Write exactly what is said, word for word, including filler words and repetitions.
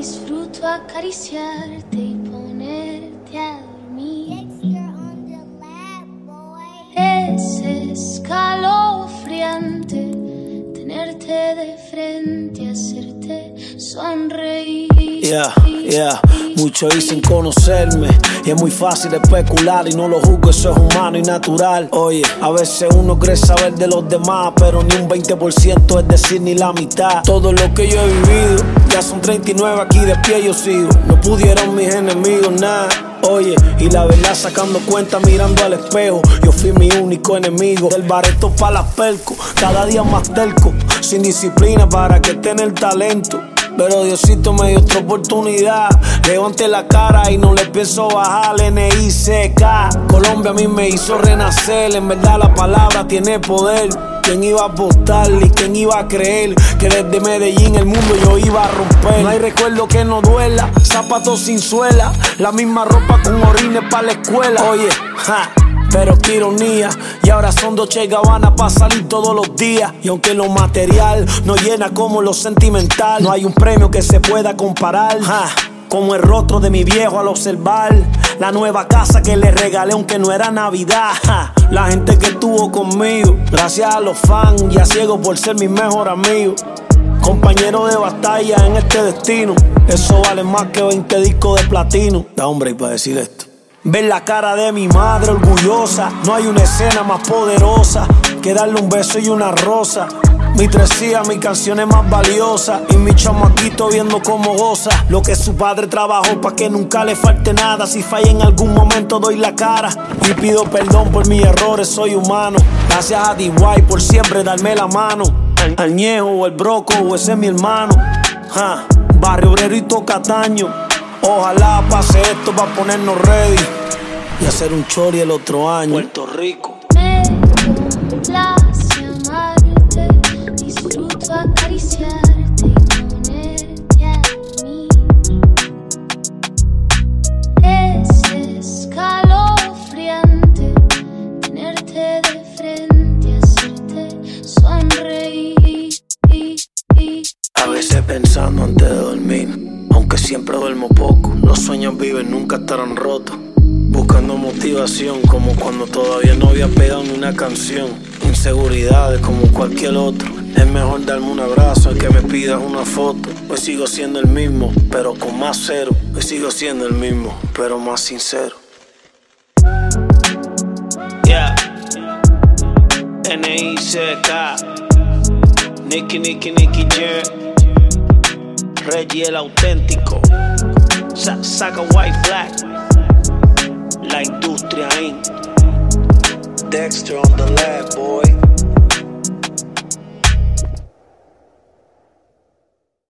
Disfruto acariciarte y ponerte a dormir. Es escalofriante tenerte de frente, hacerte sonreír. Yeah, yeah, muchos dicen conocerme y es muy fácil especular y no lo juzgo, eso es humano y natural. Oye, a veces uno cree saber de los demás, pero ni un veinte por ciento, es decir, ni la mitad. Todo lo que yo he vivido, ya son treinta y nueve, aquí de pie yo sigo. No pudieron mis enemigos nada. Oye, y la verdad sacando cuenta mirando al espejo, yo fui mi único enemigo. Del bareto pa' las perco, cada día más terco, sin disciplina para que tenga el talento. Pero Diosito me dio otra oportunidad. Levanté la cara y no le pienso bajar. N I C K, Colombia a mí me hizo renacer. En verdad la palabra tiene poder. ¿Quién iba a apostar y quién iba a creer que desde Medellín el mundo yo iba a romper? No hay recuerdo que no duela, zapatos sin suela, la misma ropa con orines pa' la escuela. Oye, ja, pero qué ironía, y ahora son Dolce Gabbana pa' salir todos los días. Y aunque lo material no llena como lo sentimental, no hay un premio que se pueda comparar, ja, como el rostro de mi viejo al observar la nueva casa que le regalé aunque no era Navidad, ja. La gente que estuvo conmigo, gracias a los fans y a ciego por ser mi mejor amigo. Compañero de batalla en este destino, eso vale más que veinte discos de platino. Da hombre y para decir esto. Ver la cara de mi madre orgullosa, no hay una escena más poderosa que darle un beso y una rosa. Mi tresía, mi canción es más valiosa, y mi chamaquito viendo cómo goza lo que su padre trabajó pa' que nunca le falte nada. Si falla en algún momento doy la cara y pido perdón por mis errores, soy humano. Gracias a D Y por siempre darme la mano. Al Ñejo o el Broco o ese es mi hermano, ja, Barrio Obrero y Tocataño. Ojalá pase esto pa' ponernos ready y hacer un chori el otro año. Puerto Rico. Me complace amarte, disfruto acariciarte y ponerte a dormir. Es escalofriante tenerte de frente, hacerte sonreír. A veces pensando antes de dormir, aunque siempre duermo poco, los sueños viven, nunca estarán rotos. Buscando motivación como cuando todavía no había pegado ni una canción. Inseguridades como cualquier otro, es mejor darme un abrazo a que me pidas una foto. Hoy sigo siendo el mismo, pero con más cero. Hoy sigo siendo el mismo, pero más sincero. Yeah, N I C K, Nicky, Nicky, Nicky Jam, Reggie el auténtico, Sa Saca White Black, La Industria Incorporated, Dexter on the lab, boy.